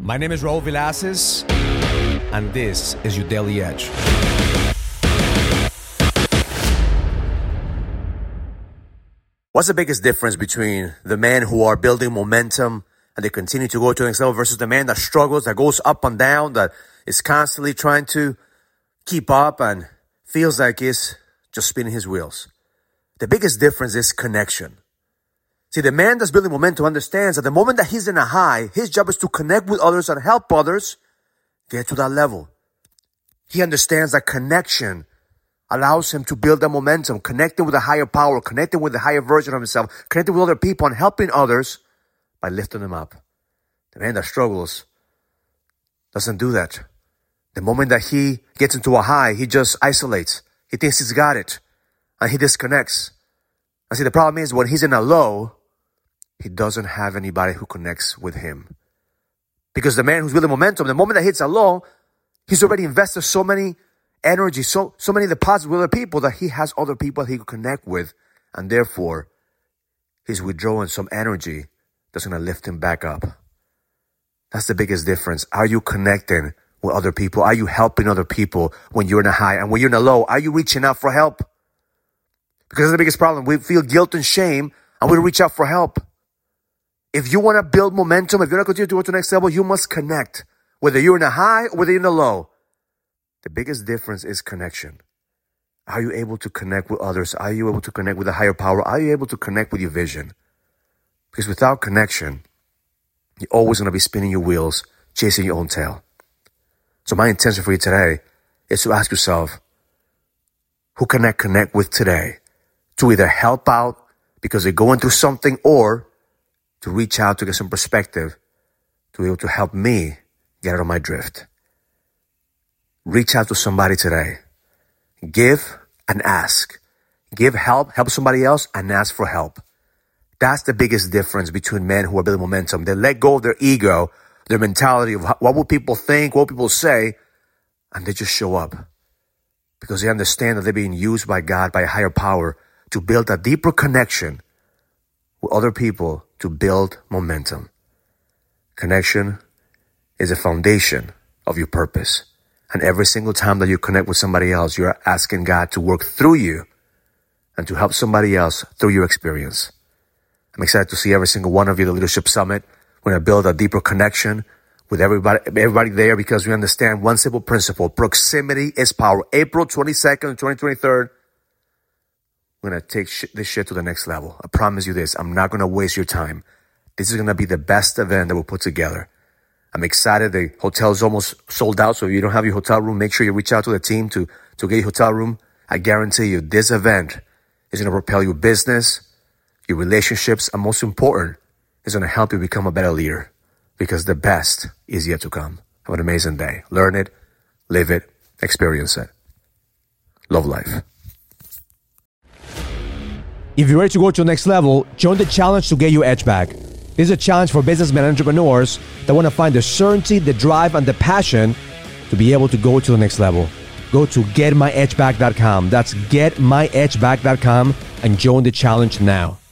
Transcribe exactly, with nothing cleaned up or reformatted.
My name is Raul Villacis, and this is your Daily Edge. What's the biggest difference between the men who are building momentum and they continue to go to the next level versus the man that struggles, that goes up and down, that is constantly trying to keep up and feels like he's just spinning his wheels? The biggest difference is connection. See, the man that's building momentum understands that the moment that he's in a high, his job is to connect with others and help others get to that level. He understands that connection allows him to build that momentum, connecting with a higher power, connecting with a higher version of himself, connecting with other people and helping others by lifting them up. The man that struggles doesn't do that. The moment that he gets into a high, he just isolates. He thinks he's got it and he disconnects. And see, the problem is when he's in a low, he doesn't have anybody who connects with him. Because the man who's building momentum, the moment that hits a low, he's already invested so many energy, so so many deposits with other people that he has other people he can connect with. And therefore, he's withdrawing some energy that's going to lift him back up. That's the biggest difference. Are you connecting with other people? Are you helping other people when you're in a high? And when you're in a low, are you reaching out for help? Because that's the biggest problem. We feel guilt and shame and we don't reach out for help. If you want to build momentum, if you want to continue to go to the next level, you must connect. Whether you're in a high or whether you're in a low. The biggest difference is connection. Are you able to connect with others? Are you able to connect with a higher power? Are you able to connect with your vision? Because without connection, you're always going to be spinning your wheels, chasing your own tail. So my intention for you today is to ask yourself, who can I connect with today to either help out because they're going through something or to reach out to get some perspective to be able to help me get out of my drift. Reach out to somebody today. Give and ask. Give help, help somebody else, and ask for help. That's the biggest difference between men who are building momentum. They let go of their ego, their mentality of what will people think, what will people say, and they just show up. Because they understand that they're being used by God, by a higher power, to build a deeper connection with other people to build momentum. Connection is a foundation of your purpose. And every single time that you connect with somebody else, you're asking God to work through you and to help somebody else through your experience. I'm excited to see every single one of you at the Leadership Summit. We're going to build a deeper connection with everybody, everybody there because we understand one simple principle. Proximity is power. April twenty-second and twenty twenty-third. We're going to take sh- this shit to the next level. I promise you this. I'm not going to waste your time. This is going to be the best event that we'll put together. I'm excited. The hotel's almost sold out. So if you don't have your hotel room, make sure you reach out to the team to, to get your hotel room. I guarantee you this event is going to propel your business, your relationships, and most important, it's going to help you become a better leader because the best is yet to come. Have an amazing day. Learn it, live it, experience it. Love life. If you're ready to go to the next level, join the challenge to get your edge back. This is a challenge for businessmen and entrepreneurs that want to find the certainty, the drive, and the passion to be able to go to the next level. Go to get my edge back dot com. That's get my edge back dot com and join the challenge now.